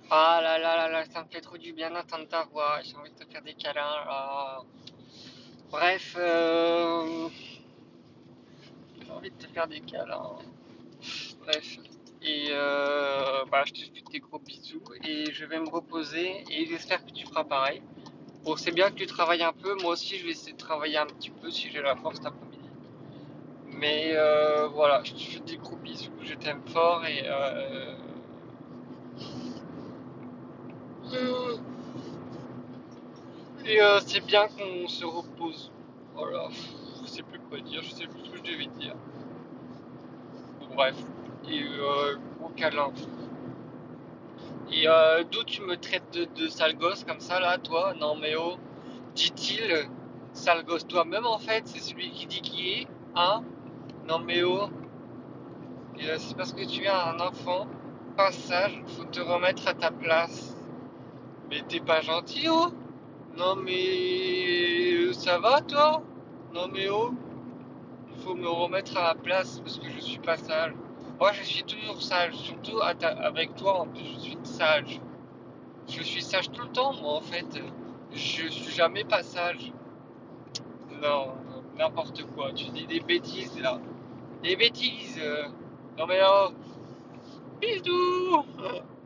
Ah là là là là, ça me fait trop du bien d'entendre ta voix. J'ai envie de te faire des câlins. Bref, j'ai envie de te faire des câlins. Bref. Et bah, je te fais des gros bisous et je vais me reposer et j'espère que tu feras pareil. Bon, c'est bien que tu travailles un peu. Moi aussi, je vais essayer de travailler un petit peu si j'ai la force cet après-midi. Mais voilà, je te fais des gros bisous. Je t'aime fort et c'est bien qu'on se repose. Voilà, je sais plus quoi dire, je sais plus ce que je devais dire. Bon, bref, et gros câlin. Et d'où tu me traites de sale gosse comme ça là, toi? Non mais oh, dit-il, sale gosse toi-même en fait, c'est celui qui dit qui est, hein? Non mais oh, et, c'est parce que tu es un enfant, pas sage, faut te remettre à ta place. Mais t'es pas gentil oh? Non mais ça va toi? Non mais oh. Il faut me remettre à la place parce que je suis pas sage. Moi, je suis toujours sage, surtout avec toi en plus, je suis sage. Je suis sage tout le temps, moi en fait. Je suis jamais pas sage. Non, n'importe quoi. Tu dis des bêtises là. Des bêtises. Non mais oh, bisous.